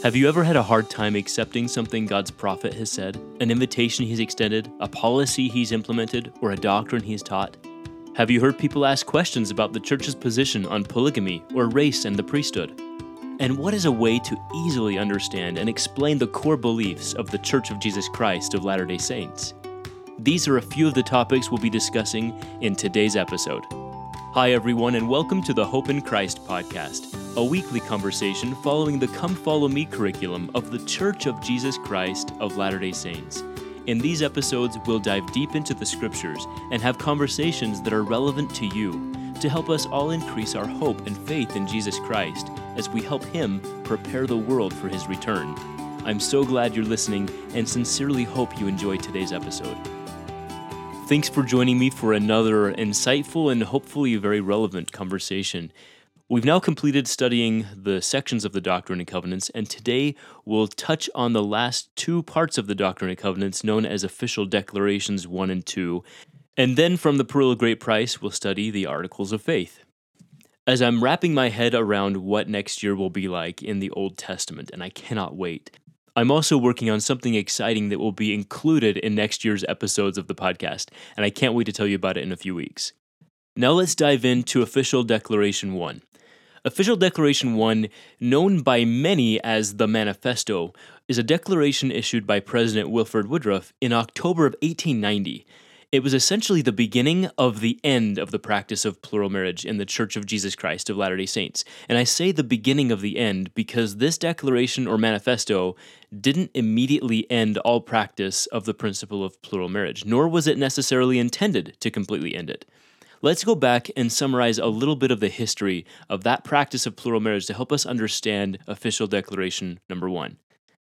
Have you ever had a hard time accepting something God's prophet has said, an invitation he's extended, a policy he's implemented, or a doctrine he's taught? Have you heard people ask questions about the church's position on polygamy or race and the priesthood? And what is a way to easily understand and explain the core beliefs of the Church of Jesus Christ of Latter-day Saints? These are a few of the topics we'll be discussing in today's episode. Hi everyone, and welcome to the Hope in Christ podcast, a weekly conversation following the Come Follow Me curriculum of the Church of Jesus Christ of Latter-day Saints. In these episodes, we'll dive deep into the scriptures and have conversations that are relevant to you to help us all increase our hope and faith in Jesus Christ as we help Him prepare the world for His return. I'm so glad you're listening and sincerely hope you enjoyed today's episode. Thanks for joining me for another insightful and hopefully very relevant conversation. We've now completed studying the sections of the Doctrine and Covenants, and today we'll touch on the last two parts of the Doctrine and Covenants known as Official Declarations 1 and 2, and then from the Pearl of Great Price, we'll study the Articles of Faith. As I'm wrapping my head around what next year will be like in the Old Testament, and I cannot wait, I'm also working on something exciting that will be included in next year's episodes of the podcast, and I can't wait to tell you about it in a few weeks. Now let's dive into Official Declaration 1. Official Declaration 1, known by many as the Manifesto, is a declaration issued by President Wilford Woodruff in October of 1890. It was essentially the beginning of the end of the practice of plural marriage in the Church of Jesus Christ of Latter-day Saints. And I say the beginning of the end because this declaration or manifesto didn't immediately end all practice of the principle of plural marriage, nor was it necessarily intended to completely end it. Let's go back and summarize a little bit of the history of that practice of plural marriage to help us understand Official Declaration number 1.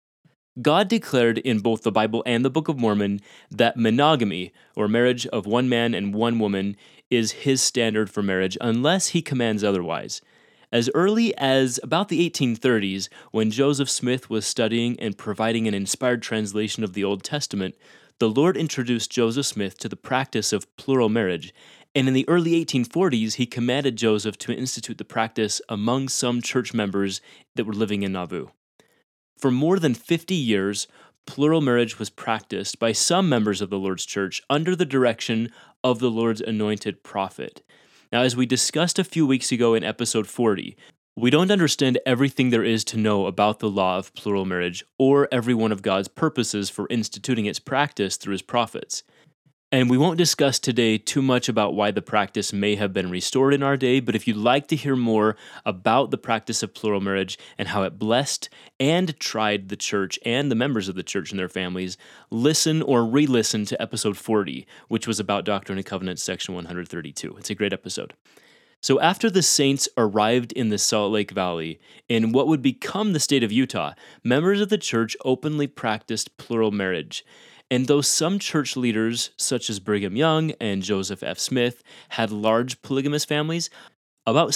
God declared in both the Bible and the Book of Mormon that monogamy, or marriage of one man and one woman, is His standard for marriage unless He commands otherwise. As early as about the 1830s, when Joseph Smith was studying and providing an inspired translation of the Old Testament, the Lord introduced Joseph Smith to the practice of plural marriage, and in the early 1840s, He commanded Joseph to institute the practice among some church members that were living in Nauvoo. For more than 50 years, plural marriage was practiced by some members of the Lord's Church under the direction of the Lord's anointed prophet. Now, as we discussed a few weeks ago in episode 40, we don't understand everything there is to know about the law of plural marriage or every one of God's purposes for instituting its practice through His prophets. And we won't discuss today too much about why the practice may have been restored in our day, but if you'd like to hear more about the practice of plural marriage and how it blessed and tried the church and the members of the church and their families, listen or re-listen to episode 40, which was about Doctrine and Covenants, section 132. It's a great episode. So after the saints arrived in the Salt Lake Valley, in what would become the state of Utah, members of the church openly practiced plural marriage. And though some church leaders, such as Brigham Young and Joseph F. Smith, had large polygamous families, about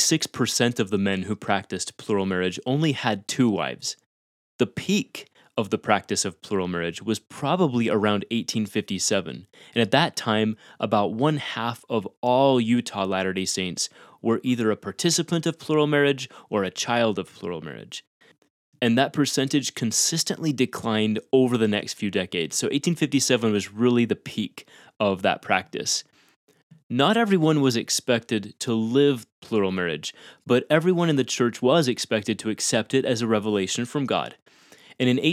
66% of the men who practiced plural marriage only had two wives. The peak of the practice of plural marriage was probably around 1857, and at that time, about one half of all Utah Latter-day Saints were either a participant of plural marriage or a child of plural marriage. And that percentage consistently declined over the next few decades. So 1857 was really the peak of that practice. Not everyone was expected to live plural marriage, but everyone in the church was expected to accept it as a revelation from God. And in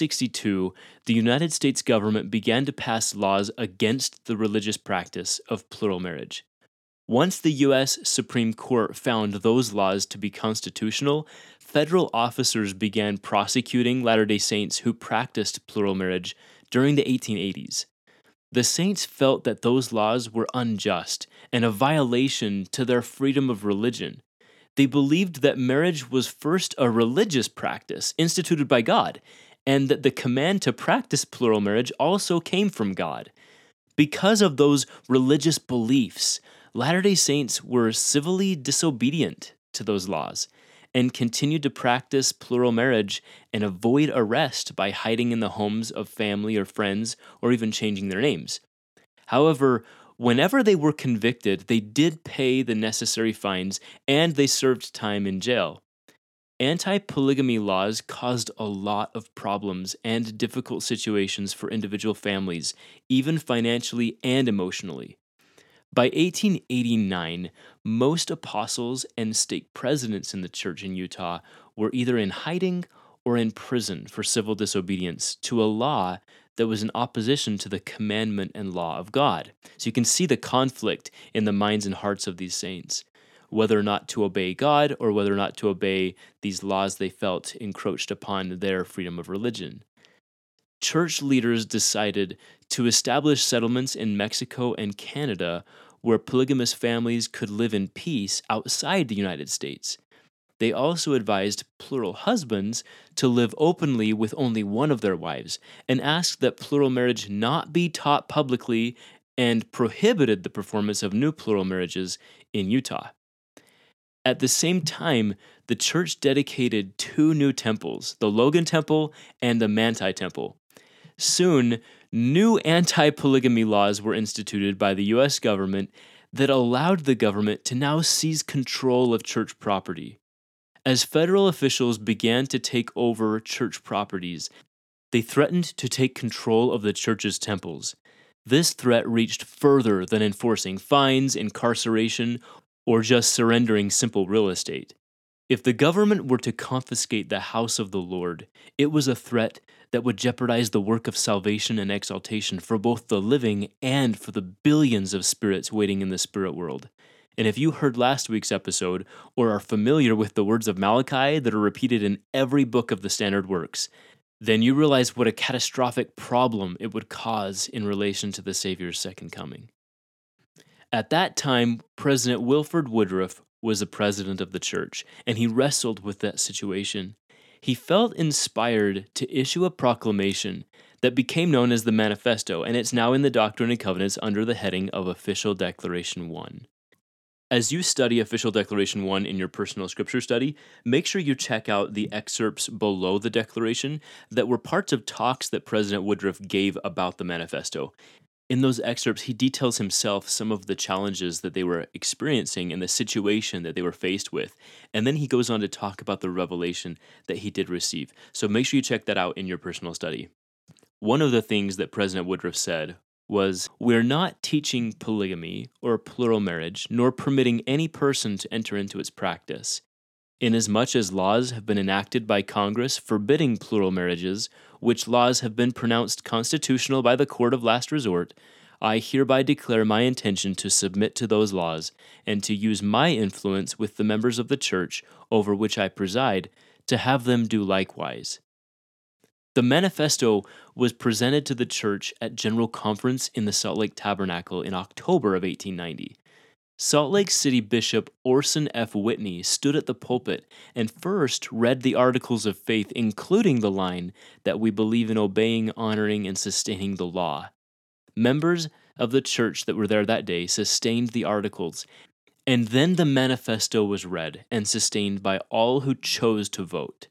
1862, the United States government began to pass laws against the religious practice of plural marriage. Once the U.S. Supreme Court found those laws to be constitutional, federal officers began prosecuting Latter-day Saints who practiced plural marriage during the 1880s. The saints felt that those laws were unjust and a violation to their freedom of religion. They believed that marriage was first a religious practice instituted by God, and that the command to practice plural marriage also came from God. Because of those religious beliefs, Latter-day Saints were civilly disobedient to those laws and continued to practice plural marriage and avoid arrest by hiding in the homes of family or friends or even changing their names. However, whenever they were convicted, they did pay the necessary fines and they served time in jail. Anti-polygamy laws caused a lot of problems and difficult situations for individual families, even financially and emotionally. By 1889, most apostles and stake presidents in the church in Utah were either in hiding or in prison for civil disobedience to a law that was in opposition to the commandment and law of God. So you can see the conflict in the minds and hearts of these saints, whether or not to obey God or whether or not to obey these laws they felt encroached upon their freedom of religion. Church leaders decided to establish settlements in Mexico and Canada where polygamous families could live in peace outside the United States. They also advised plural husbands to live openly with only one of their wives and asked that plural marriage not be taught publicly and prohibited the performance of new plural marriages in Utah. At the same time, the church dedicated two new temples, the Logan Temple and the Manti Temple. Soon, new anti-polygamy laws were instituted by the U.S. government that allowed the government to now seize control of church property. As federal officials began to take over church properties, they threatened to take control of the church's temples. This threat reached further than enforcing fines, incarceration, or just surrendering simple real estate. If the government were to confiscate the house of the Lord, it was a threat that would jeopardize the work of salvation and exaltation for both the living and for the billions of spirits waiting in the spirit world. And if you heard last week's episode or are familiar with the words of Malachi that are repeated in every book of the standard works, then you realize what a catastrophic problem it would cause in relation to the Savior's second coming. At that time, President Wilford Woodruff was the president of the church, and he wrestled with that situation. He felt inspired to issue a proclamation that became known as the Manifesto, and it's now in the Doctrine and Covenants under the heading of Official Declaration 1. As you study Official Declaration 1 in your personal scripture study, make sure you check out the excerpts below the declaration that were parts of talks that President Woodruff gave about the Manifesto. In those excerpts, he details himself some of the challenges that they were experiencing and the situation that they were faced with. And then he goes on to talk about the revelation that he did receive. So make sure you check that out in your personal study. One of the things that President Woodruff said was, "We're not teaching polygamy or plural marriage, nor permitting any person to enter into its practice. Inasmuch as laws have been enacted by Congress forbidding plural marriages, which laws have been pronounced constitutional by the court of last resort, I hereby declare my intention to submit to those laws and to use my influence with the members of the church over which I preside to have them do likewise." The manifesto was presented to the church at General Conference in the Salt Lake Tabernacle in October of 1890. Salt Lake City Bishop Orson F. Whitney stood at the pulpit and first read the Articles of Faith, including the line that we believe in obeying, honoring, and sustaining the law. Members of the church that were there that day sustained the Articles, and then the manifesto was read and sustained by all who chose to vote.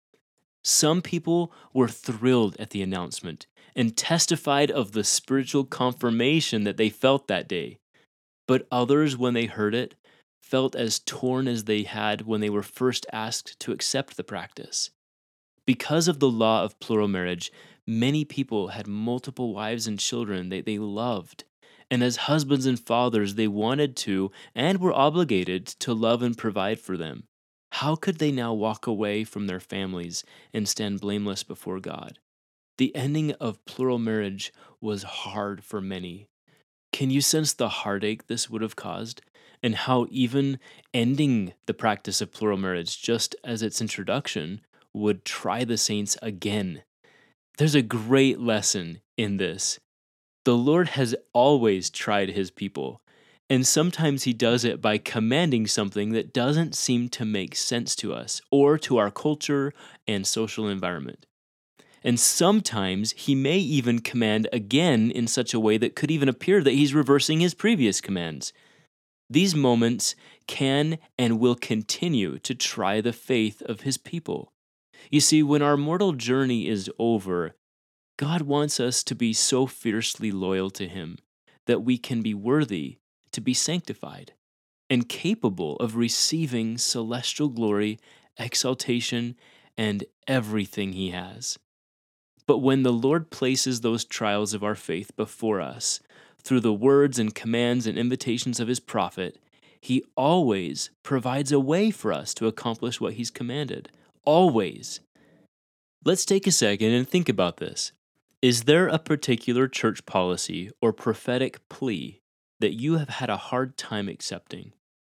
Some people were thrilled at the announcement and testified of the spiritual confirmation that they felt that day. But others, when they heard it, felt as torn as they had when they were first asked to accept the practice. Because of the law of plural marriage, many people had multiple wives and children that they loved. And as husbands and fathers, they wanted to and were obligated to love and provide for them. How could they now walk away from their families and stand blameless before God? The ending of plural marriage was hard for many. Can you sense the heartache this would have caused? And how even ending the practice of plural marriage, just as its introduction, would try the saints again? There's a great lesson in this. The Lord has always tried his people, and sometimes he does it by commanding something that doesn't seem to make sense to us or to our culture and social environment. And sometimes he may even command again in such a way that could even appear that he's reversing his previous commands. These moments can and will continue to try the faith of his people. You see, when our mortal journey is over, God wants us to be so fiercely loyal to him that we can be worthy to be sanctified and capable of receiving celestial glory exaltation, and everything he has. But when the Lord places those trials of our faith before us, through the words and commands and invitations of his prophet, he always provides a way for us to accomplish what he's commanded. Always. Let's take a second and think about this. Is there a particular church policy or prophetic plea that you have had a hard time accepting?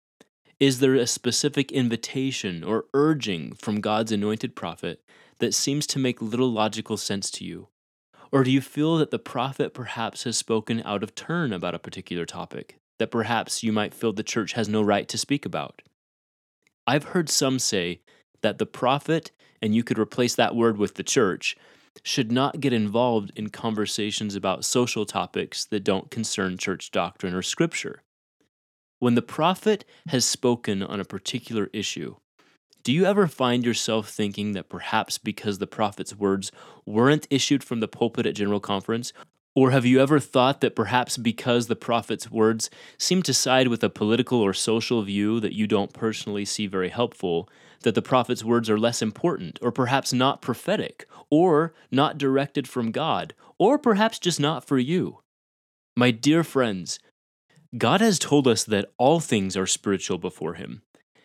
Is there a specific invitation or urging from God's anointed prophet that seems to make little logical sense to you? Or do you feel that the prophet perhaps has spoken out of turn about a particular topic that perhaps you might feel the church has no right to speak about? I've heard some say that the prophet, and you could replace that word with the church, should not get involved in conversations about social topics that don't concern church doctrine or scripture. When the prophet has spoken on a particular issue, do you ever find yourself thinking that perhaps because the prophet's words weren't issued from the pulpit at General Conference? Or have you ever thought that perhaps because the prophet's words seem to side with a political or social view that you don't personally see very helpful, that the prophet's words are less important, or perhaps not prophetic, or not directed from God, or perhaps just not for you? My dear friends, God has told us that all things are spiritual before him.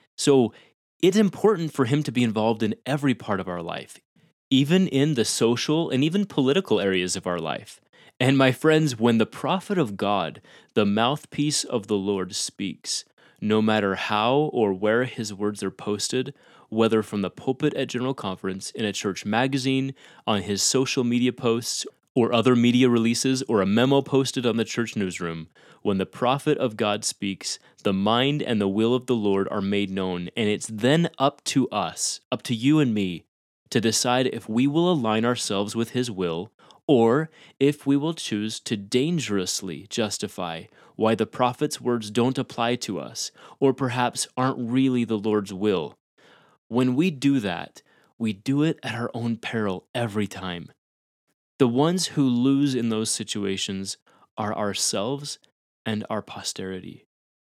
So it's important for him to be involved in every part of our life, even in the social and even political areas of our life. And my friends, when the prophet of God, the mouthpiece of the Lord, speaks, no matter how or where his words are posted, whether from the pulpit at General Conference, in a church magazine, on his social media posts, or other media releases, or a memo posted on the church newsroom, when the prophet of God speaks, the mind and the will of the Lord are made known, and it's then up to us, up to you and me, to decide if we will align ourselves with his will, or if we will choose to dangerously justify why the prophet's words don't apply to us, or perhaps aren't really the Lord's will. When we do that, we do it at our own peril every time. The ones who lose in those situations are ourselves and our posterity.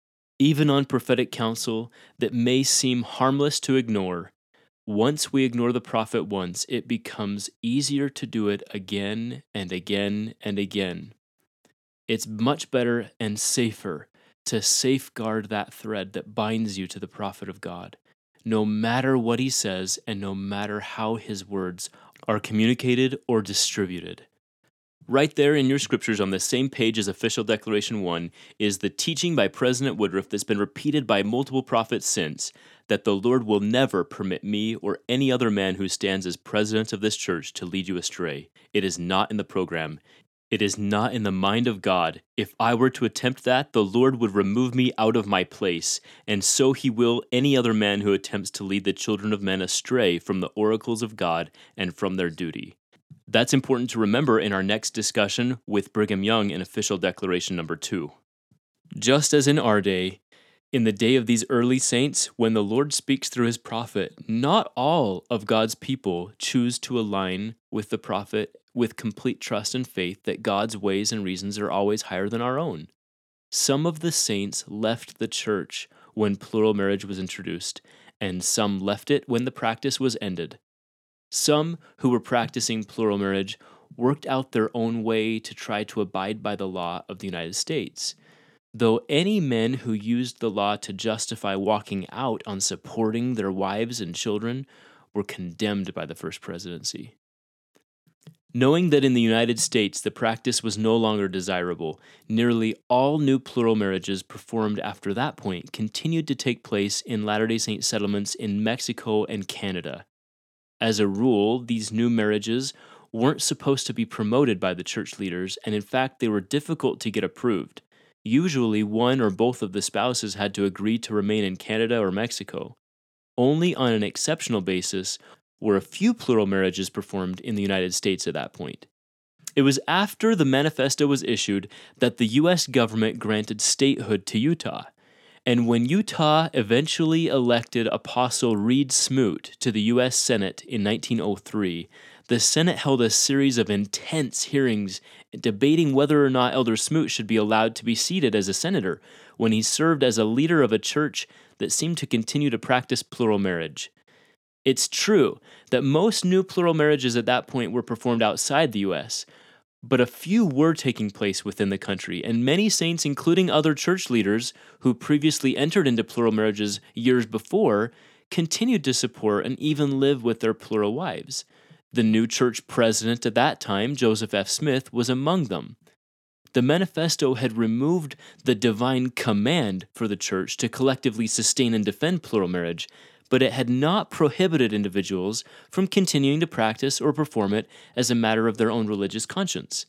Even on prophetic counsel that may seem harmless to ignore, once we ignore the prophet once, it becomes easier to do it again and again and again. It's much better and safer to safeguard that thread that binds you to the prophet of God, no matter what he says and no matter how his words are communicated or distributed. Right there in your scriptures on the same page as Official Declaration 1 is the teaching by President Woodruff that's been repeated by multiple prophets since, that the Lord will never permit me or any other man who stands as president of this church to lead you astray. It is not in the program. It is not in the mind of God. If I were to attempt that, the Lord would remove me out of my place, and so he will any other man who attempts to lead the children of men astray from the oracles of God and from their duty. That's important to remember in our next discussion with Brigham Young in Official Declaration number 2. Just as in our day, in the day of these early saints, when the Lord speaks through his prophet, not all of God's people choose to align with the prophet with complete trust and faith that God's ways and reasons are always higher than our own. Some of the saints left the church when plural marriage was introduced, and some left it when the practice was ended. Some who were practicing plural marriage worked out their own way to try to abide by the law of the United States, though any men who used the law to justify walking out on supporting their wives and children were condemned by the First Presidency. Knowing that in the United States the practice was no longer desirable, nearly all new plural marriages performed after that point continued to take place in Latter-day Saint settlements in Mexico and Canada. As a rule, these new marriages weren't supposed to be promoted by the church leaders, and in fact, they were difficult to get approved. Usually, one or both of the spouses had to agree to remain in Canada or Mexico. Only on an exceptional basis were a few plural marriages performed in the United States at that point. It was after the manifesto was issued that the U.S. government granted statehood to Utah. And when Utah eventually elected Apostle Reed Smoot to the U.S. Senate in 1903, the Senate held a series of intense hearings debating whether or not Elder Smoot should be allowed to be seated as a senator when he served as a leader of a church that seemed to continue to practice plural marriage. It's true that most new plural marriages at that point were performed outside the U.S., but a few were taking place within the country, and many saints, including other church leaders who previously entered into plural marriages years before, continued to support and even live with their plural wives. The new church president at that time, Joseph F. Smith, was among them. The manifesto had removed the divine command for the church to collectively sustain and defend plural marriage, but it had not prohibited individuals from continuing to practice or perform it as a matter of their own religious conscience.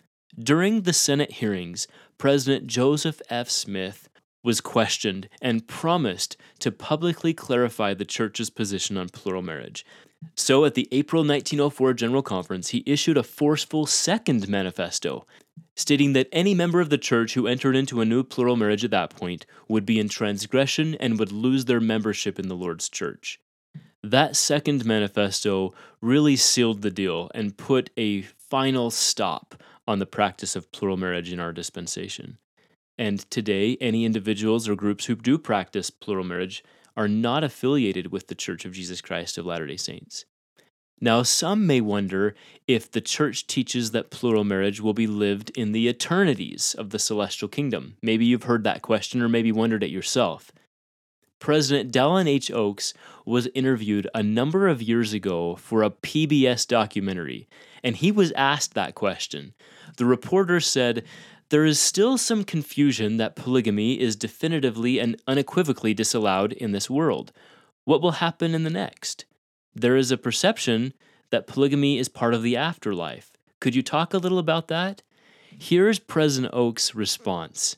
During the Senate hearings, President Joseph F. Smith was questioned and promised to publicly clarify the church's position on plural marriage. So at the April 1904 General Conference, he issued a forceful second manifesto, stating that any member of the church who entered into a new plural marriage at that point would be in transgression and would lose their membership in the Lord's church. That second manifesto really sealed the deal and put a final stop on the practice of plural marriage in our dispensation. And today, any individuals or groups who do practice plural marriage are not affiliated with the Church of Jesus Christ of Latter-day Saints. Now, some may wonder if the church teaches that plural marriage will be lived in the eternities of the celestial kingdom. Maybe you've heard that question or maybe wondered it yourself. President Dallin H. Oaks was interviewed a number of years ago for a PBS documentary, and he was asked that question. The reporter said, "There is still some confusion that polygamy is definitively and unequivocally disallowed in this world. What will happen in the next? There is a perception that polygamy is part of the afterlife. Could you talk a little about that?" Here's President Oaks' response.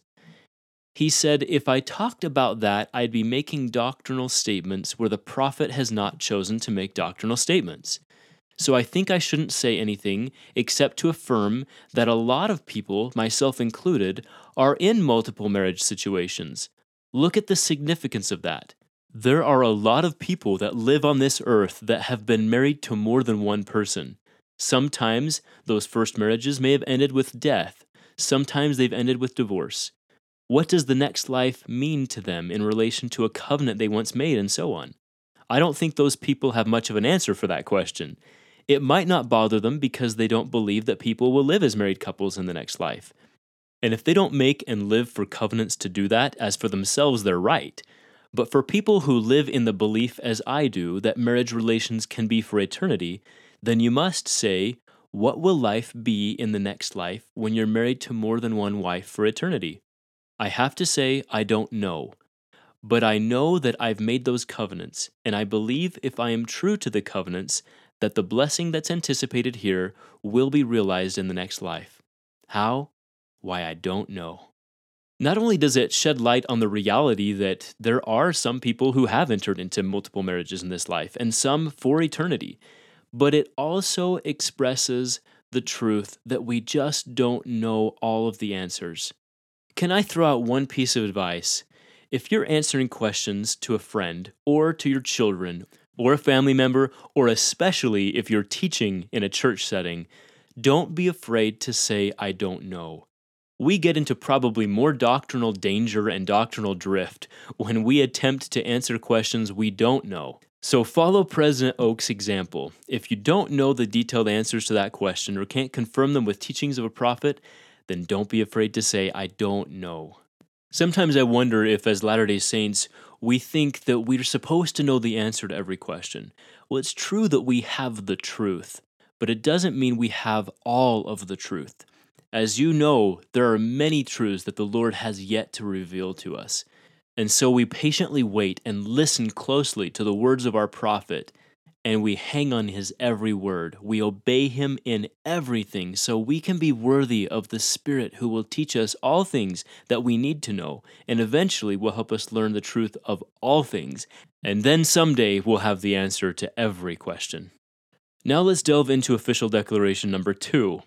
He said, "If I talked about that, I'd be making doctrinal statements where the prophet has not chosen to make doctrinal statements. So I think I shouldn't say anything except to affirm that a lot of people, myself included, are in multiple marriage situations. Look at the significance of that. There are a lot of people that live on this earth that have been married to more than one person. Sometimes those first marriages may have ended with death. Sometimes they've ended with divorce. What does the next life mean to them in relation to a covenant they once made, and so on? I don't think those people have much of an answer for that question. It might not bother them because they don't believe that people will live as married couples in the next life. And if they don't make and live for covenants to do that, as for themselves, they're right. But for people who live in the belief, as I do, that marriage relations can be for eternity, then you must say, what will life be in the next life when you're married to more than one wife for eternity? I have to say, I don't know. But I know that I've made those covenants, and I believe if I am true to the covenants, that the blessing that's anticipated here will be realized in the next life. How? Why, I don't know. Not only does it shed light on the reality that there are some people who have entered into multiple marriages in this life, and some for eternity, but it also expresses the truth that we just don't know all of the answers. Can I throw out one piece of advice? If you're answering questions to a friend, or to your children, or a family member, or especially if you're teaching in a church setting, don't be afraid to say, I don't know. We get into probably more doctrinal danger and doctrinal drift when we attempt to answer questions we don't know. So follow President Oaks' example. If you don't know the detailed answers to that question or can't confirm them with teachings of a prophet, then don't be afraid to say, I don't know. Sometimes I wonder if, as Latter-day Saints, we think that we're supposed to know the answer to every question. Well, it's true that we have the truth, but it doesn't mean we have all of the truth. As you know, there are many truths that the Lord has yet to reveal to us. And so we patiently wait and listen closely to the words of our prophet, and we hang on his every word. We obey him in everything so we can be worthy of the Spirit who will teach us all things that we need to know, and eventually will help us learn the truth of all things. And then someday we'll have the answer to every question. Now let's delve into official declaration number 2.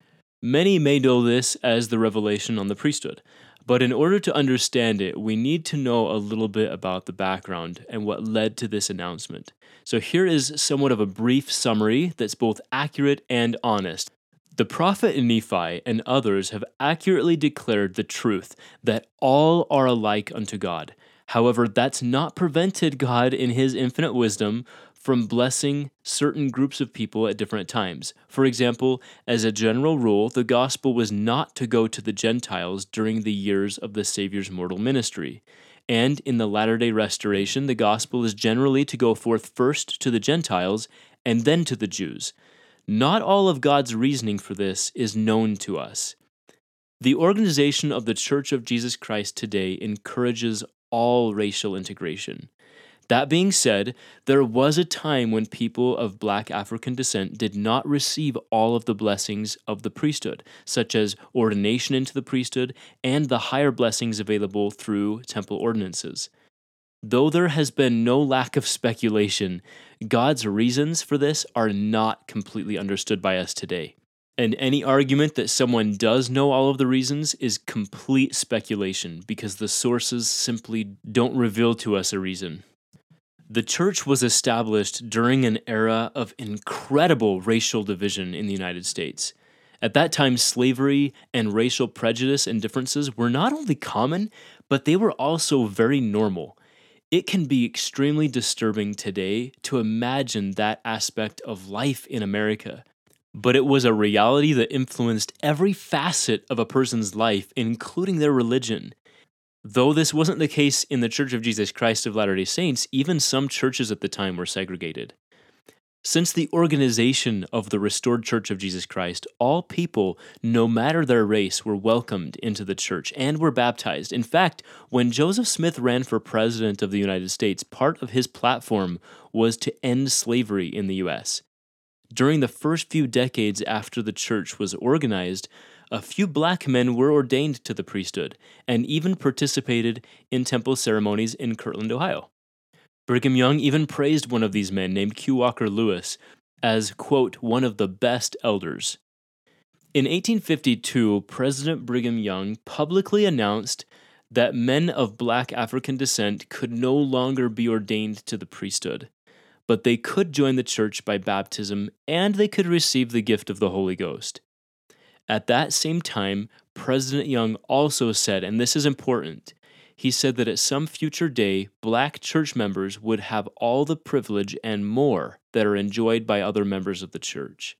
Many may know this as the revelation on the priesthood, but in order to understand it, we need to know a little bit about the background and what led to this announcement. So here is somewhat of a brief summary that's both accurate and honest. The prophet Nephi and others have accurately declared the truth that all are alike unto God. However, that's not prevented God in his infinite wisdom from blessing certain groups of people at different times. For example, as a general rule, the gospel was not to go to the Gentiles during the years of the Savior's mortal ministry. And in the Latter-day Restoration, the gospel is generally to go forth first to the Gentiles and then to the Jews. Not all of God's reasoning for this is known to us. The organization of the Church of Jesus Christ today encourages all racial integration. That being said, there was a time when people of Black African descent did not receive all of the blessings of the priesthood, such as ordination into the priesthood and the higher blessings available through temple ordinances. Though there has been no lack of speculation, God's reasons for this are not completely understood by us today. And any argument that someone does know all of the reasons is complete speculation because the sources simply don't reveal to us a reason. The church was established during an era of incredible racial division in the United States. At that time, slavery and racial prejudice and differences were not only common, but they were also very normal. It can be extremely disturbing today to imagine that aspect of life in America. But it was a reality that influenced every facet of a person's life, including their religion. Though this wasn't the case in the Church of Jesus Christ of Latter-day Saints, even some churches at the time were segregated. Since the organization of the restored Church of Jesus Christ, all people, no matter their race, were welcomed into the church and were baptized. In fact, when Joseph Smith ran for president of the United States, part of his platform was to end slavery in the U.S. During the first few decades after the church was organized, a few black men were ordained to the priesthood and even participated in temple ceremonies in Kirtland, Ohio. Brigham Young even praised one of these men named Q. Walker Lewis as, quote, one of the best elders. In 1852, President Brigham Young publicly announced that men of black African descent could no longer be ordained to the priesthood, but they could join the church by baptism and they could receive the gift of the Holy Ghost. At that same time, President Young also said, and this is important, he said that at some future day, black church members would have all the privilege and more that are enjoyed by other members of the church.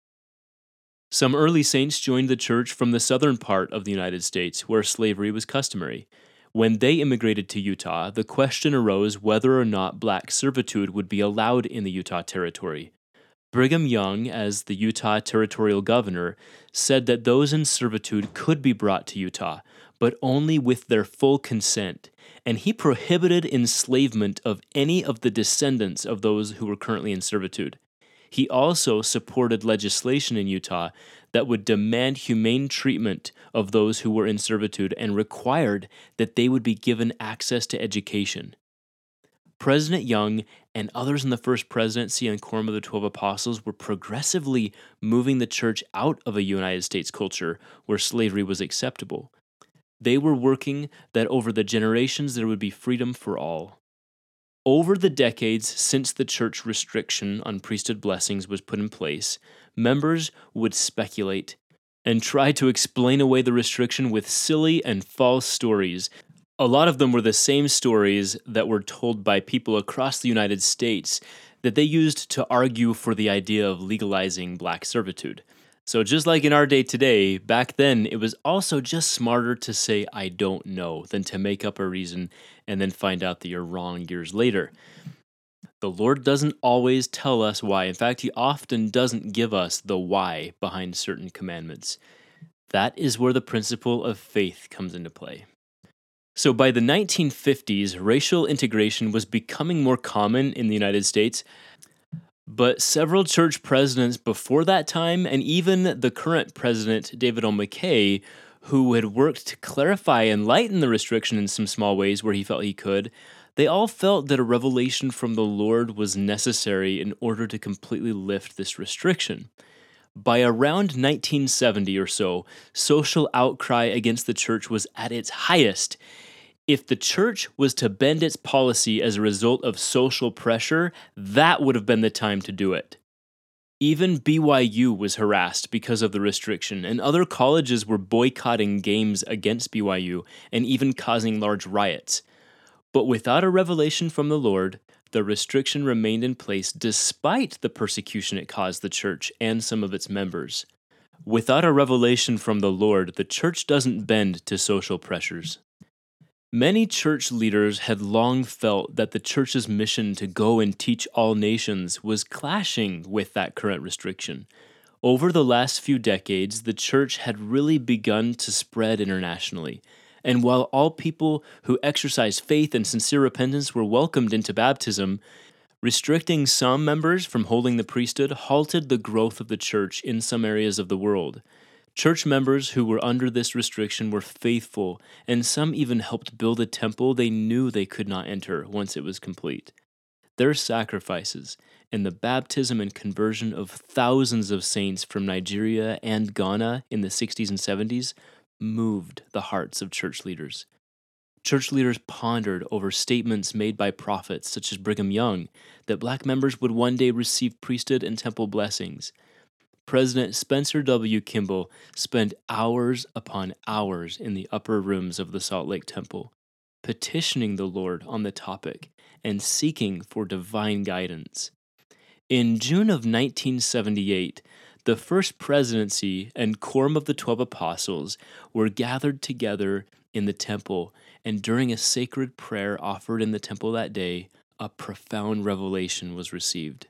Some early saints joined the church from the southern part of the United States, where slavery was customary. When they immigrated to Utah, the question arose whether or not black servitude would be allowed in the Utah Territory. Brigham Young, as the Utah territorial governor, said that those in servitude could be brought to Utah, but only with their full consent, and he prohibited enslavement of any of the descendants of those who were currently in servitude. He also supported legislation in Utah that would demand humane treatment of those who were in servitude and required that they would be given access to education. President Young and others in the First Presidency and Quorum of the 12 Apostles were progressively moving the church out of a United States culture where slavery was acceptable. They were working that over the generations there would be freedom for all. Over the decades since the church restriction on priesthood blessings was put in place, members would speculate and try to explain away the restriction with silly and false stories. A lot of them were the same stories that were told by people across the United States that they used to argue for the idea of legalizing black servitude. So just like in our day today, back then it was also just smarter to say I don't know than to make up a reason and then find out that you're wrong years later. The Lord doesn't always tell us why. In fact, He often doesn't give us the why behind certain commandments. That is where the principle of faith comes into play. So by the 1950s, racial integration was becoming more common in the United States, but several church presidents before that time, and even the current president, David O. McKay, who had worked to clarify and lighten the restriction in some small ways where he felt he could, they all felt that a revelation from the Lord was necessary in order to completely lift this restriction. By around 1970 or so, social outcry against the church was at its highest. If the church was to bend its policy as a result of social pressure, that would have been the time to do it. Even BYU was harassed because of the restriction, and other colleges were boycotting games against BYU and even causing large riots. But without a revelation from the Lord, the restriction remained in place despite the persecution it caused the church and some of its members. Without a revelation from the Lord, the church doesn't bend to social pressures. Many church leaders had long felt that the church's mission to go and teach all nations was clashing with that current restriction. Over the last few decades, the church had really begun to spread internationally. And while all people who exercised faith and sincere repentance were welcomed into baptism, restricting some members from holding the priesthood halted the growth of the church in some areas of the world. Church members who were under this restriction were faithful, and some even helped build a temple they knew they could not enter once it was complete. Their sacrifices and the baptism and conversion of thousands of saints from Nigeria and Ghana in the 60s and 70s moved the hearts of church leaders. Church leaders pondered over statements made by prophets such as Brigham Young that black members would one day receive priesthood and temple blessings. President Spencer W. Kimball spent hours upon hours in the upper rooms of the Salt Lake Temple, petitioning the Lord on the topic and seeking for divine guidance. In June of 1978, the First Presidency and Quorum of the 12 Apostles were gathered together in the temple, and during a sacred prayer offered in the temple that day, a profound revelation was received.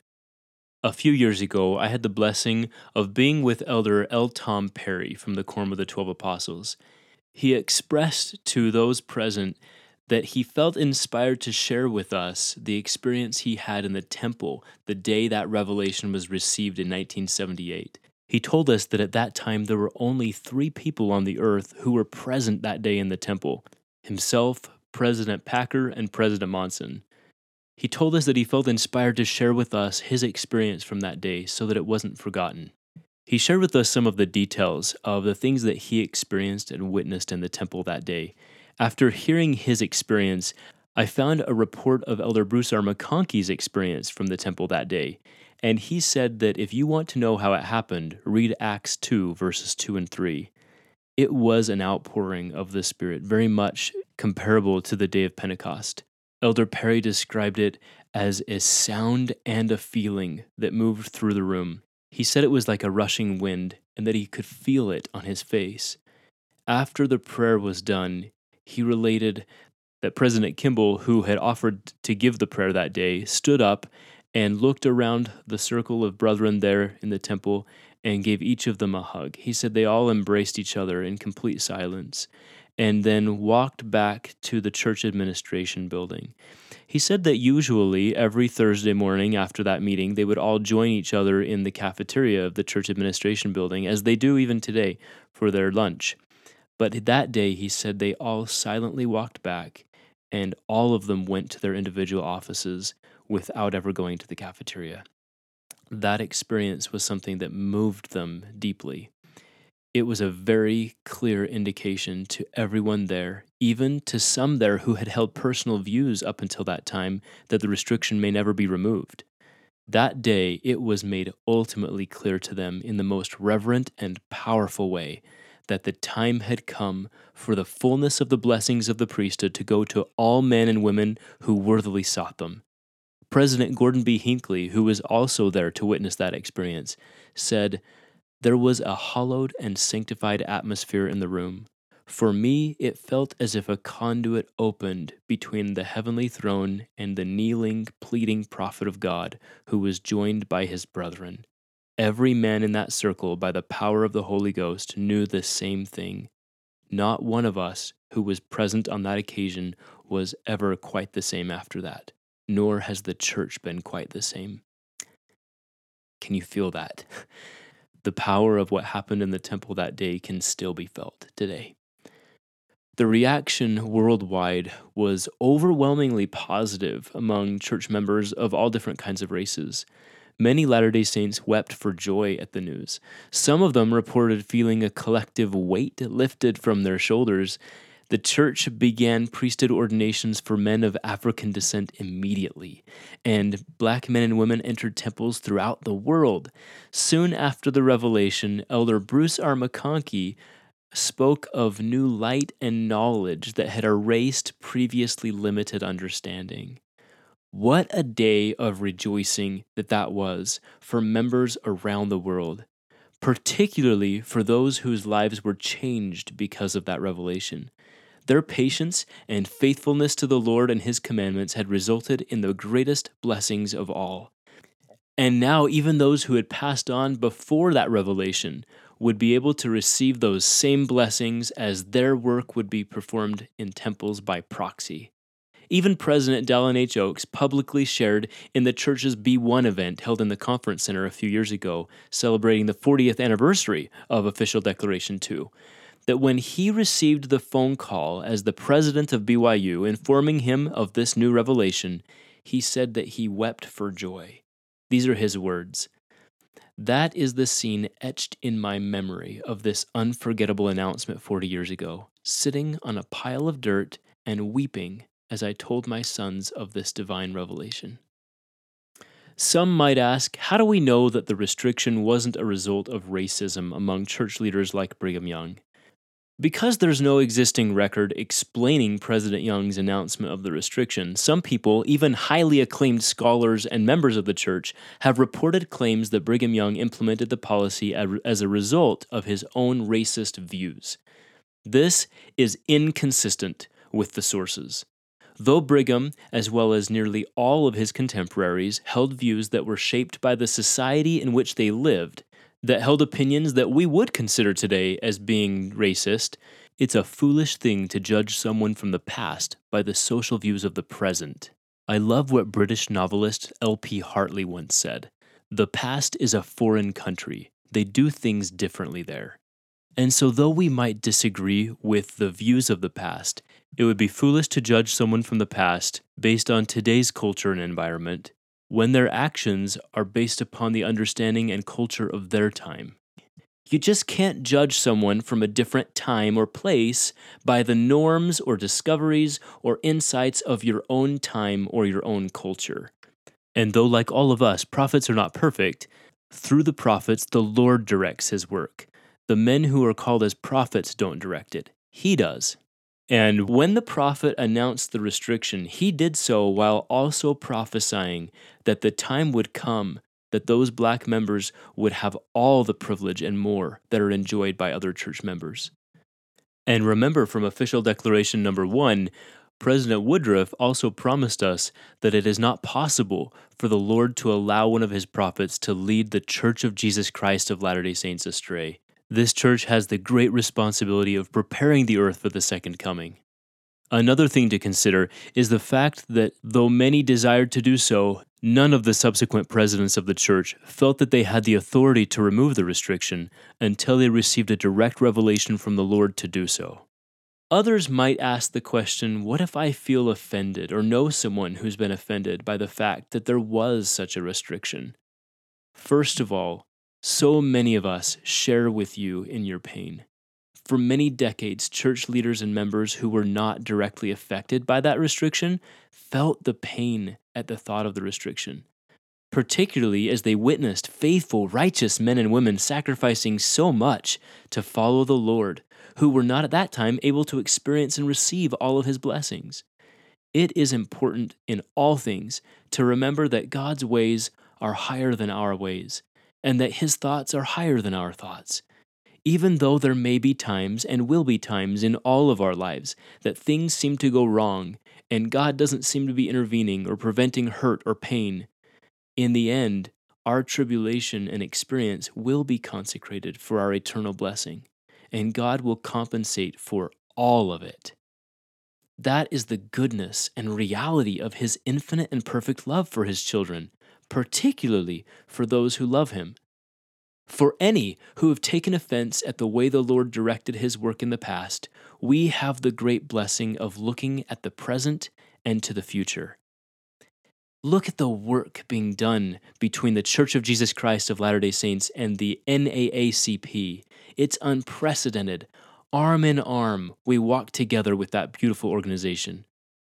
A few years ago, I had the blessing of being with Elder L. Tom Perry from the Quorum of the 12 Apostles. He expressed to those present that he felt inspired to share with us the experience he had in the temple the day that revelation was received in 1978. He told us that at that time there were only 3 people on the earth who were present that day in the temple: himself, President Packer, and President Monson. He told us that he felt inspired to share with us his experience from that day so that it wasn't forgotten. He shared with us some of the details of the things that he experienced and witnessed in the temple that day. After hearing his experience, I found a report of Elder Bruce R. McConkey's experience from the temple that day, and he said that if you want to know how it happened, read Acts 2, verses 2 and 3. It was an outpouring of the Spirit, very much comparable to the day of Pentecost. Elder Perry described it as a sound and a feeling that moved through the room. He said it was like a rushing wind and that he could feel it on his face. After the prayer was done, he related that President Kimball, who had offered to give the prayer that day, stood up and looked around the circle of brethren there in the temple and gave each of them a hug. He said they all embraced each other in complete silence, and then walked back to the church administration building. He said that usually every Thursday morning after that meeting, they would all join each other in the cafeteria of the church administration building, as they do even today, for their lunch. But that day, he said they all silently walked back, and all of them went to their individual offices without ever going to the cafeteria. That experience was something that moved them deeply. It was a very clear indication to everyone there, even to some there who had held personal views up until that time, that the restriction may never be removed. That day, it was made ultimately clear to them in the most reverent and powerful way that the time had come for the fullness of the blessings of the priesthood to go to all men and women who worthily sought them. President Gordon B. Hinckley, who was also there to witness that experience, said, "There was a hallowed and sanctified atmosphere in the room. For me, it felt as if a conduit opened between the heavenly throne and the kneeling, pleading prophet of God, who was joined by his brethren. Every man in that circle, by the power of the Holy Ghost, knew the same thing. Not one of us who was present on that occasion was ever quite the same after that, nor has the church been quite the same." Can you feel that? The power of what happened in the temple that day can still be felt today. The reaction worldwide was overwhelmingly positive among church members of all different kinds of races. Many Latter-day Saints wept for joy at the news. Some of them reported feeling a collective weight lifted from their shoulders. The church began priesthood ordinations for men of African descent immediately, and black men and women entered temples throughout the world. Soon after the revelation, Elder Bruce R. McConkey spoke of new light and knowledge that had erased previously limited understanding. What a day of rejoicing that was for members around the world, particularly for those whose lives were changed because of that revelation. Their patience and faithfulness to the Lord and His commandments had resulted in the greatest blessings of all. And now, even those who had passed on before that revelation would be able to receive those same blessings as their work would be performed in temples by proxy. Even President Dallin H. Oaks publicly shared in the church's B1 event held in the conference center a few years ago, celebrating the 40th anniversary of Official Declaration 2, that when he received the phone call as the president of BYU informing him of this new revelation, he said that he wept for joy. These are his words. That is the scene etched in my memory of this unforgettable announcement 40 years ago, sitting on a pile of dirt and weeping as I told my sons of this divine revelation. Some might ask, how do we know that the restriction wasn't a result of racism among church leaders like Brigham Young? Because there's no existing record explaining President Young's announcement of the restriction, some people, even highly acclaimed scholars and members of the church, have reported claims that Brigham Young implemented the policy as a result of his own racist views. This is inconsistent with the sources. Though Brigham, as well as nearly all of his contemporaries, held views that were shaped by the society in which they lived, that held opinions that we would consider today as being racist, it's a foolish thing to judge someone from the past by the social views of the present. I love what British novelist L.P. Hartley once said, "The past is a foreign country. They do things differently there." And so though we might disagree with the views of the past, it would be foolish to judge someone from the past based on today's culture and environment, when their actions are based upon the understanding and culture of their time. You just can't judge someone from a different time or place by the norms or discoveries or insights of your own time or your own culture. And though, like all of us, prophets are not perfect, through the prophets the Lord directs His work. The men who are called as prophets don't direct it. He does. And when the prophet announced the restriction, he did so while also prophesying that the time would come that those black members would have all the privilege and more that are enjoyed by other church members. And remember from Official Declaration number 1, President Woodruff also promised us that it is not possible for the Lord to allow one of His prophets to lead the Church of Jesus Christ of Latter-day Saints astray. This church has the great responsibility of preparing the earth for the second coming. Another thing to consider is the fact that though many desired to do so, none of the subsequent presidents of the church felt that they had the authority to remove the restriction until they received a direct revelation from the Lord to do so. Others might ask the question, what if I feel offended or know someone who's been offended by the fact that there was such a restriction? First of all, so many of us share with you in your pain. For many decades, church leaders and members who were not directly affected by that restriction felt the pain at the thought of the restriction, particularly as they witnessed faithful, righteous men and women sacrificing so much to follow the Lord, who were not at that time able to experience and receive all of His blessings. It is important in all things to remember that God's ways are higher than our ways, and that His thoughts are higher than our thoughts. Even though there may be times and will be times in all of our lives that things seem to go wrong and God doesn't seem to be intervening or preventing hurt or pain, in the end, our tribulation and experience will be consecrated for our eternal blessing, and God will compensate for all of it. That is the goodness and reality of His infinite and perfect love for His children, particularly for those who love Him. For any who have taken offense at the way the Lord directed His work in the past, we have the great blessing of looking at the present and to the future. Look at the work being done between the Church of Jesus Christ of Latter-day Saints and the NAACP. It's unprecedented. Arm in arm, we walk together with that beautiful organization.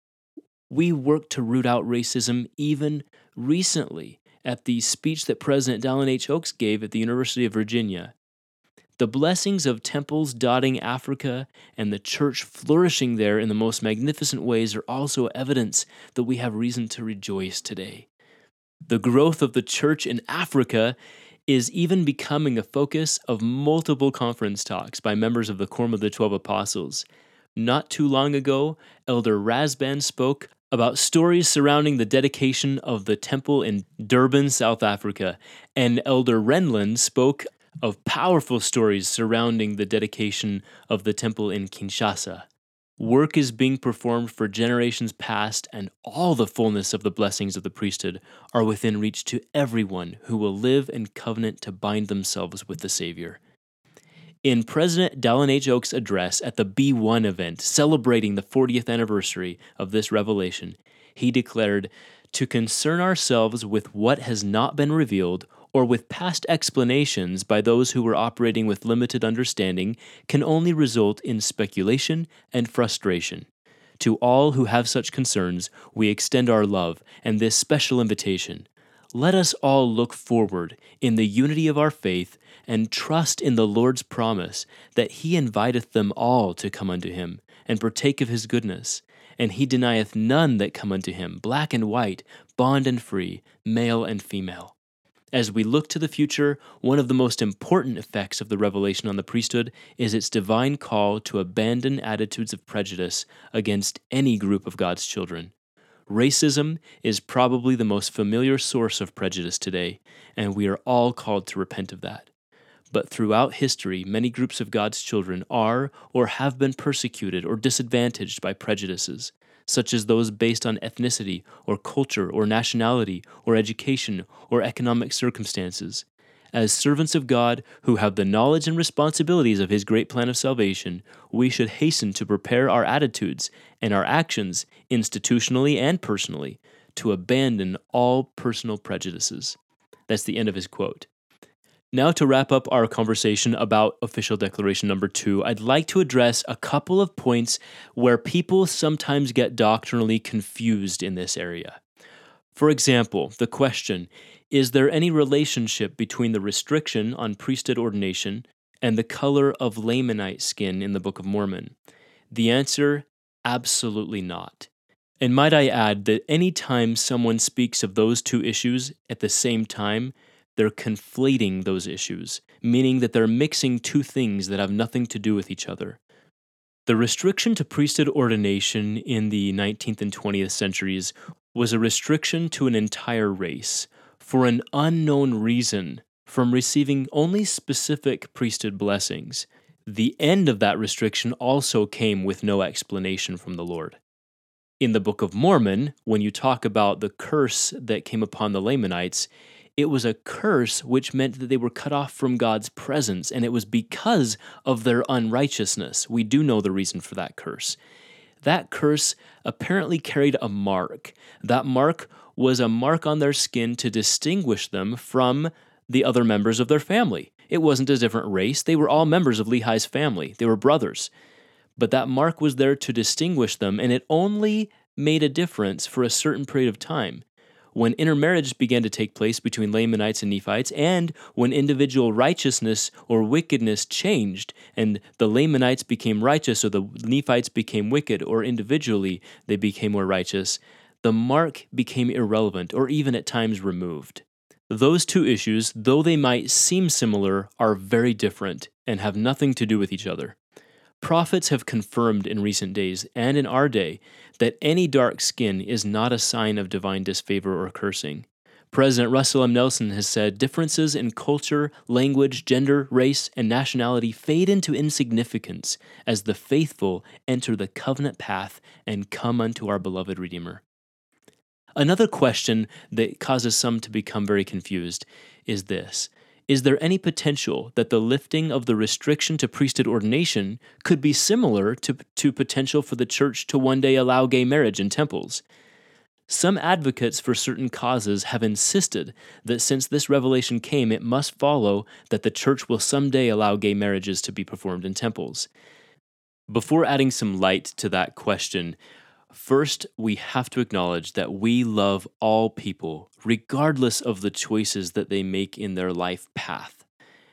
We work to root out racism even recently at the speech that President Dallin H. Oaks gave at the University of Virginia. The blessings of temples dotting Africa and the church flourishing there in the most magnificent ways are also evidence that we have reason to rejoice today. The growth of the church in Africa is even becoming a focus of multiple conference talks by members of the Quorum of the 12 Apostles. Not too long ago, Elder Rasband spoke about stories surrounding the dedication of the temple in Durban, South Africa, and Elder Renlund spoke of powerful stories surrounding the dedication of the temple in Kinshasa. Work is being performed for generations past, and all the fullness of the blessings of the priesthood are within reach to everyone who will live in covenant to bind themselves with the Savior. In President Dallin H. Oaks' address at the B1 event celebrating the 40th anniversary of this revelation, he declared, "To concern ourselves with what has not been revealed or with past explanations by those who were operating with limited understanding can only result in speculation and frustration. To all who have such concerns, we extend our love and this special invitation. Let us all look forward in the unity of our faith and trust in the Lord's promise that He inviteth them all to come unto Him and partake of His goodness. And He denieth none that come unto Him, black and white, bond and free, male and female." As we look to the future, one of the most important effects of the revelation on the priesthood is its divine call to abandon attitudes of prejudice against any group of God's children. Racism is probably the most familiar source of prejudice today, and we are all called to repent of that. But throughout history, many groups of God's children are or have been persecuted or disadvantaged by prejudices, such as those based on ethnicity or culture or nationality or education or economic circumstances. As servants of God who have the knowledge and responsibilities of His great plan of salvation, we should hasten to prepare our attitudes and our actions, institutionally and personally, to abandon all personal prejudices. That's the end of his quote. Now, to wrap up our conversation about official declaration number 2, I'd like to address a couple of points where people sometimes get doctrinally confused in this area. For example, the question, is there any relationship between the restriction on priesthood ordination and the color of Lamanite skin in the Book of Mormon? The answer, absolutely not. And might I add that any time someone speaks of those two issues at the same time, they're conflating those issues, meaning that they're mixing two things that have nothing to do with each other. The restriction to priesthood ordination in the 19th and 20th centuries was a restriction to an entire race, for an unknown reason, from receiving only specific priesthood blessings. The end of that restriction also came with no explanation from the Lord. In the Book of Mormon, when you talk about the curse that came upon the Lamanites, it was a curse which meant that they were cut off from God's presence, and it was because of their unrighteousness. We do know the reason for that curse. That curse apparently carried a mark. That mark was a mark on their skin to distinguish them from the other members of their family. It wasn't a different race. They were all members of Lehi's family. They were brothers. But that mark was there to distinguish them, and it only made a difference for a certain period of time. When intermarriage began to take place between Lamanites and Nephites, and when individual righteousness or wickedness changed, and the Lamanites became righteous or the Nephites became wicked, or individually they became more righteous, the mark became irrelevant or even at times removed. Those two issues, though they might seem similar, are very different and have nothing to do with each other. Prophets have confirmed in recent days and in our day that any dark skin is not a sign of divine disfavor or cursing. President Russell M. Nelson has said differences in culture, language, gender, race, and nationality fade into insignificance as the faithful enter the covenant path and come unto our beloved Redeemer. Another question that causes some to become very confused is this. Is there any potential that the lifting of the restriction to priesthood ordination could be similar to potential for the church to one day allow gay marriage in temples? Some advocates for certain causes have insisted that since this revelation came, it must follow that the church will someday allow gay marriages to be performed in temples. Before adding some light to that question, first, we have to acknowledge that we love all people, regardless of the choices that they make in their life path.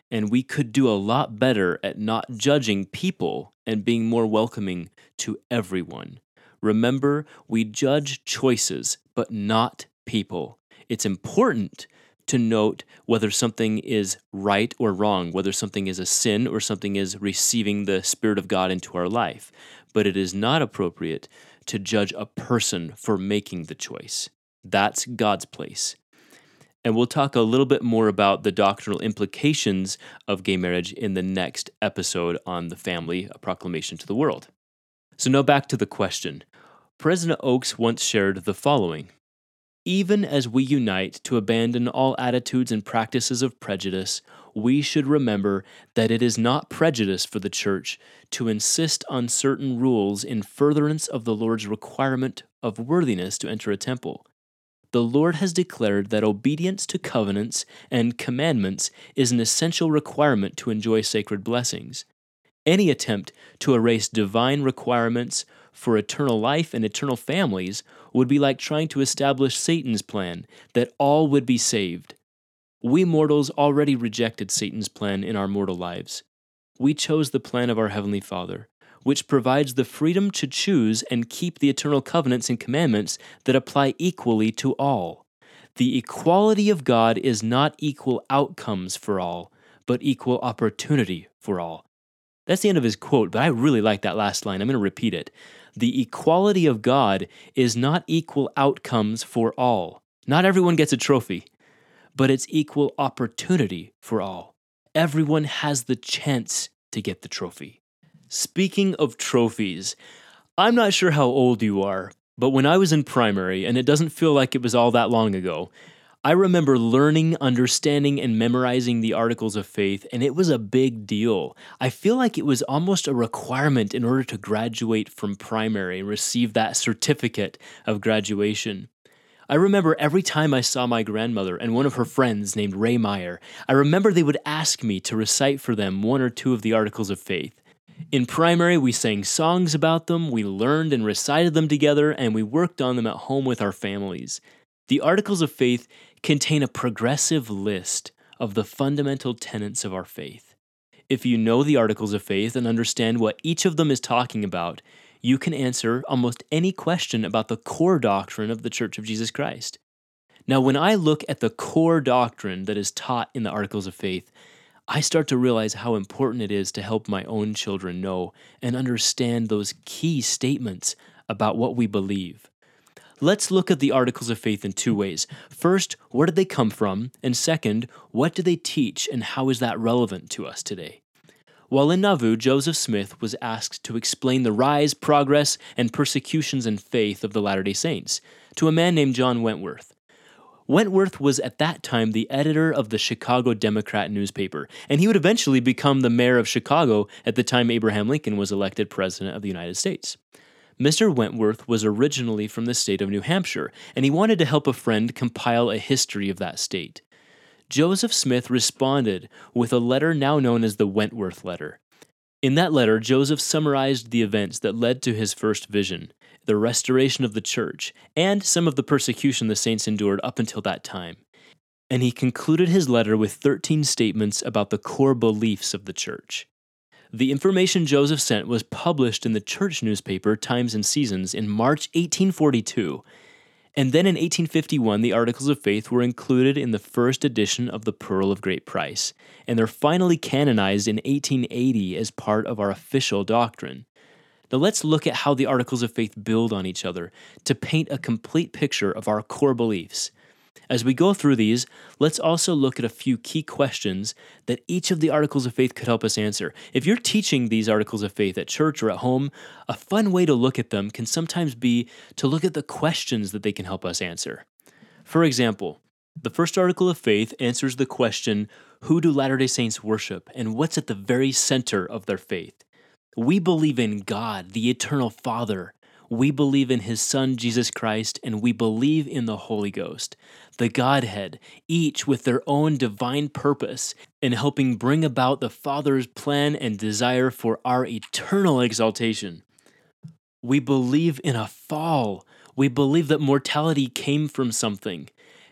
and we could do a lot better at not judging people and being more welcoming to everyone. Remember, we judge choices, but not people. It's important to note whether something is right or wrong, whether something is a sin or something is receiving the Spirit of God into our life. But it is not appropriate to judge a person for making the choice. That's God's place. And we'll talk a little bit more about the doctrinal implications of gay marriage in the next episode on the family, a proclamation to the world. So now back to the question. President Oakes once shared the following: even as we unite to abandon all attitudes and practices of prejudice, we should remember that it is not prejudice for the church to insist on certain rules in furtherance of the Lord's requirement of worthiness to enter a temple. The Lord has declared that obedience to covenants and commandments is an essential requirement to enjoy sacred blessings. Any attempt to erase divine requirements for eternal life and eternal families would be like trying to establish Satan's plan that all would be saved. We mortals already rejected Satan's plan in our mortal lives. We chose the plan of our Heavenly Father, which provides the freedom to choose and keep the eternal covenants and commandments that apply equally to all. The equality of God is not equal outcomes for all, but equal opportunity for all. That's the end of his quote, but I really like that last line. I'm going to repeat it. The equality of God is not equal outcomes for all. Not everyone gets a trophy, but it's equal opportunity for all. Everyone has the chance to get the trophy. Speaking of trophies, I'm not sure how old you are, but when I was in primary, and it doesn't feel like it was all that long ago, I remember learning, understanding, and memorizing the Articles of Faith, and it was a big deal. I feel like it was almost a requirement in order to graduate from primary and receive that certificate of graduation. I remember every time I saw my grandmother and one of her friends named Ray Meyer, I remember they would ask me to recite for them one or two of the Articles of Faith. In primary, we sang songs about them, we learned and recited them together, and we worked on them at home with our families. The Articles of Faith contain a progressive list of the fundamental tenets of our faith. If you know the Articles of Faith and understand what each of them is talking about, you can answer almost any question about the core doctrine of the Church of Jesus Christ. Now, when I look at the core doctrine that is taught in the Articles of Faith, I start to realize how important it is to help my own children know and understand those key statements about what we believe. Let's look at the Articles of Faith in two ways. First, where did they come from? And second, what do they teach and how is that relevant to us today? While in Nauvoo, Joseph Smith was asked to explain the rise, progress, and persecutions in faith of the Latter-day Saints to a man named John Wentworth. Wentworth was at that time the editor of the Chicago Democrat newspaper, and he would eventually become the mayor of Chicago at the time Abraham Lincoln was elected president of the United States. Mr. Wentworth was originally from the state of New Hampshire, and he wanted to help a friend compile a history of that state. Joseph Smith responded with a letter now known as the Wentworth Letter. In that letter, Joseph summarized the events that led to his first vision, the restoration of the church, and some of the persecution the saints endured up until that time. And he concluded his letter with 13 statements about the core beliefs of the church. The information Joseph sent was published in the church newspaper Times and Seasons in March 1842, and then in 1851 the Articles of Faith were included in the first edition of the Pearl of Great Price, and they're finally canonized in 1880 as part of our official doctrine. Now let's look at how the Articles of Faith build on each other to paint a complete picture of our core beliefs. As we go through these, let's also look at a few key questions that each of the Articles of Faith could help us answer. If you're teaching these Articles of Faith at church or at home, a fun way to look at them can sometimes be to look at the questions that they can help us answer. For example, the first Article of Faith answers the question, who do Latter-day Saints worship, and what's at the very center of their faith? We believe in God, the eternal Father. We believe in His Son, Jesus Christ, and we believe in the Holy Ghost, the Godhead, each with their own divine purpose in helping bring about the Father's plan and desire for our eternal exaltation. We believe in a fall. We believe that mortality came from something,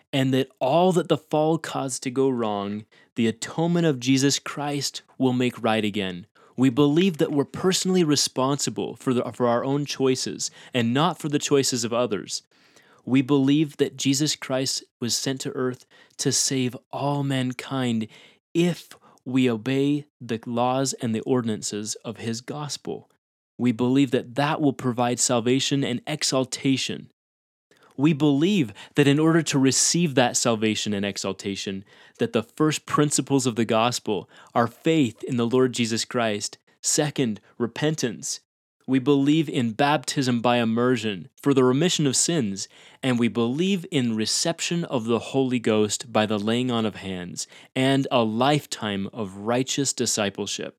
and that all that the fall caused to go wrong, the atonement of Jesus Christ will make right again. We believe that we're personally responsible for our own choices and not for the choices of others. We believe that Jesus Christ was sent to earth to save all mankind if we obey the laws and the ordinances of his gospel. We believe that that will provide salvation and exaltation. We believe that in order to receive that salvation and exaltation, that the first principles of the gospel are faith in the Lord Jesus Christ. Second, repentance. We believe in baptism by immersion for the remission of sins, and we believe in reception of the Holy Ghost by the laying on of hands, and a lifetime of righteous discipleship.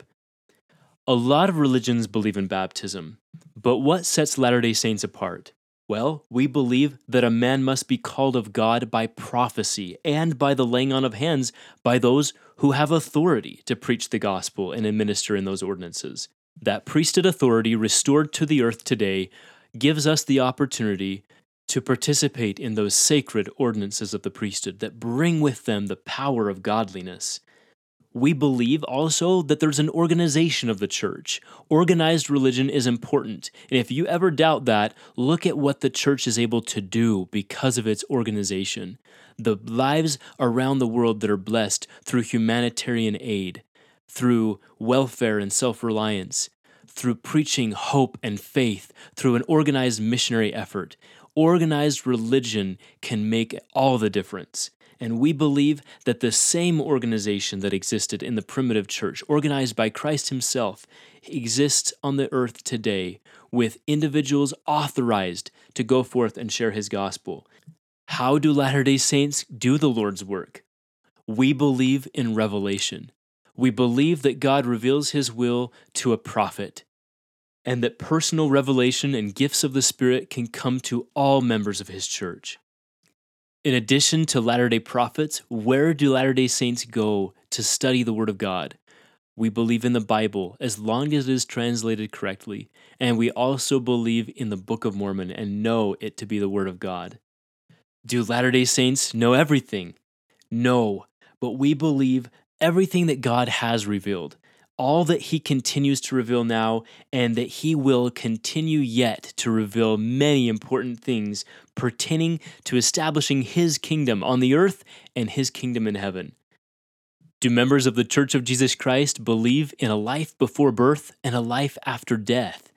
A lot of religions believe in baptism, but what sets Latter-day Saints apart? Well, we believe that a man must be called of God by prophecy and by the laying on of hands by those who have authority to preach the gospel and administer in those ordinances. That priesthood authority restored to the earth today gives us the opportunity to participate in those sacred ordinances of the priesthood that bring with them the power of godliness. We believe also that there's an organization of the church. Organized religion is important, and if you ever doubt that, look at what the church is able to do because of its organization. The lives around the world that are blessed through humanitarian aid, through welfare and self-reliance, through preaching hope and faith, through an organized missionary effort. Organized religion can make all the difference. And we believe that the same organization that existed in the primitive church, organized by Christ himself, exists on the earth today with individuals authorized to go forth and share his gospel. How do Latter-day Saints do the Lord's work? We believe in revelation. We believe that God reveals his will to a prophet, and that personal revelation and gifts of the Spirit can come to all members of his church. In addition to Latter-day Prophets, where do Latter-day Saints go to study the Word of God? We believe in the Bible as long as it is translated correctly, and we also believe in the Book of Mormon and know it to be the Word of God. Do Latter-day Saints know everything? No, but we believe everything that God has revealed, all that he continues to reveal now, and that he will continue yet to reveal many important things pertaining to establishing his kingdom on the earth and his kingdom in heaven. Do members of the Church of Jesus Christ believe in a life before birth and a life after death?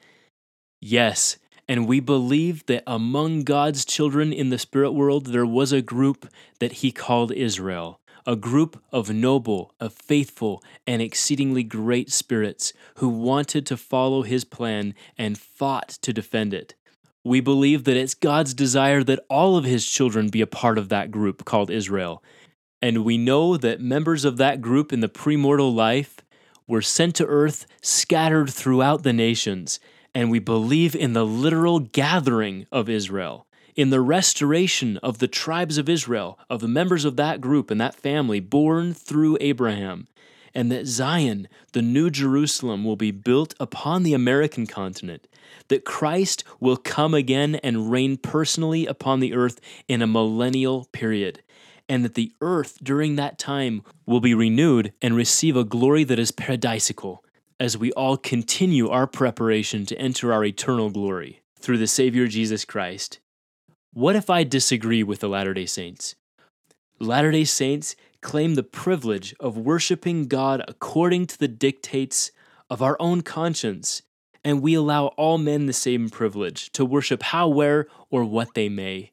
Yes, and we believe that among God's children in the spirit world there was a group that he called Israel. A group of noble, of faithful, and exceedingly great spirits who wanted to follow his plan and fought to defend it. We believe that it's God's desire that all of his children be a part of that group called Israel. And we know that members of that group in the premortal life were sent to earth, scattered throughout the nations. And we believe in the literal gathering of Israel, in the restoration of the tribes of Israel, of the members of that group and that family born through Abraham, and that Zion, the New Jerusalem, will be built upon the American continent, that Christ will come again and reign personally upon the earth in a millennial period, and that the earth during that time will be renewed and receive a glory that is paradisical, as we all continue our preparation to enter our eternal glory through the Savior Jesus Christ. What if I disagree with the Latter-day Saints? Latter-day Saints claim the privilege of worshiping God according to the dictates of our own conscience, and we allow all men the same privilege to worship how, where, or what they may.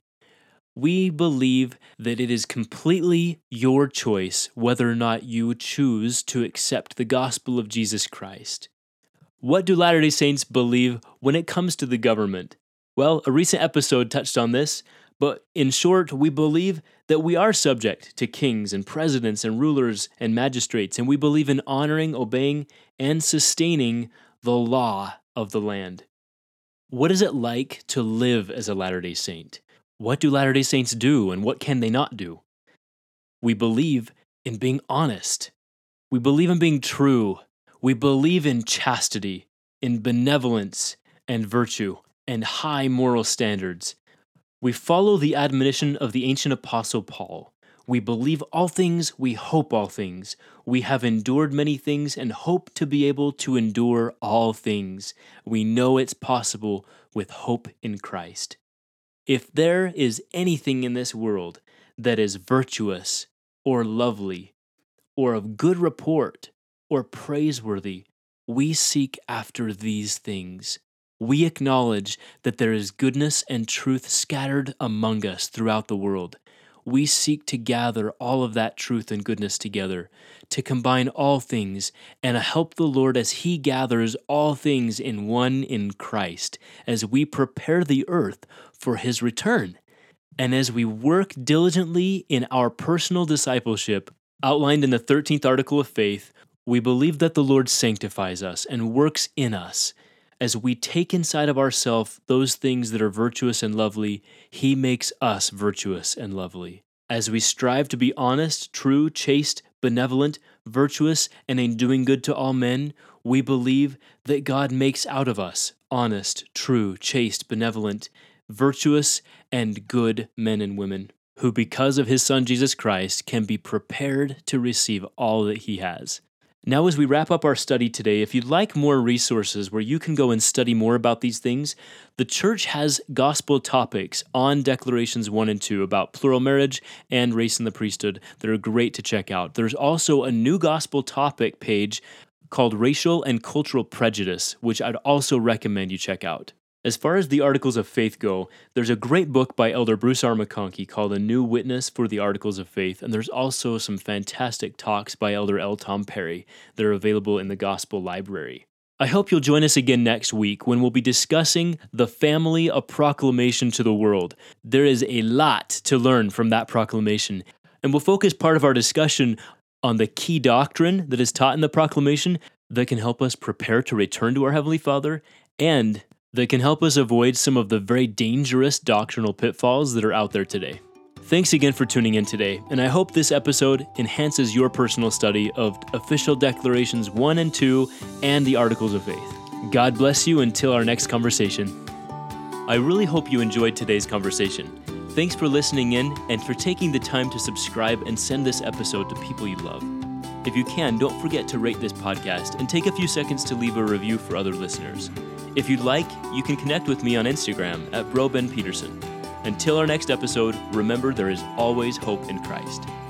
We believe that it is completely your choice whether or not you choose to accept the gospel of Jesus Christ. What do Latter-day Saints believe when it comes to the government? Well, a recent episode touched on this, but in short, we believe that we are subject to kings and presidents and rulers and magistrates, and we believe in honoring, obeying, and sustaining the law of the land. What is it like to live as a Latter-day Saint? What do Latter-day Saints do, and what can they not do? We believe in being honest. We believe in being true. We believe in chastity, in benevolence and virtue, and high moral standards. We follow the admonition of the ancient apostle Paul. We believe all things, we hope all things. We have endured many things and hope to be able to endure all things. We know it's possible with hope in Christ. If there is anything in this world that is virtuous or lovely or of good report or praiseworthy, we seek after these things. We acknowledge that there is goodness and truth scattered among us throughout the world. We seek to gather all of that truth and goodness together, to combine all things, and help the Lord as He gathers all things in one in Christ, as we prepare the earth for His return. And as we work diligently in our personal discipleship, outlined in the 13th article of faith, we believe that the Lord sanctifies us and works in us. As we take inside of ourselves those things that are virtuous and lovely, He makes us virtuous and lovely. As we strive to be honest, true, chaste, benevolent, virtuous, and in doing good to all men, we believe that God makes out of us honest, true, chaste, benevolent, virtuous, and good men and women, who because of His Son Jesus Christ can be prepared to receive all that He has. Now, as we wrap up our study today, if you'd like more resources where you can go and study more about these things, the church has gospel topics on Declarations 1 and 2 about plural marriage and race in the priesthood that are great to check out. There's also a new gospel topic page called Racial and Cultural Prejudice, which I'd also recommend you check out. As far as the Articles of Faith go, there's a great book by Elder Bruce R. McConkie called A New Witness for the Articles of Faith, and there's also some fantastic talks by Elder L. Tom Perry that are available in the Gospel Library. I hope you'll join us again next week when we'll be discussing the family of proclamation to the world. There is a lot to learn from that proclamation, and we'll focus part of our discussion on the key doctrine that is taught in the proclamation that can help us prepare to return to our Heavenly Father and that can help us avoid some of the very dangerous doctrinal pitfalls that are out there today. Thanks again for tuning in today, and I hope this episode enhances your personal study of Official Declarations 1 and 2 and the Articles of Faith. God bless you until our next conversation. I really hope you enjoyed today's conversation. Thanks for listening in and for taking the time to subscribe and send this episode to people you love. If you can, don't forget to rate this podcast and take a few seconds to leave a review for other listeners. If you'd like, you can connect with me on Instagram at BroBenPeterson. Until our next episode, remember there is always hope in Christ.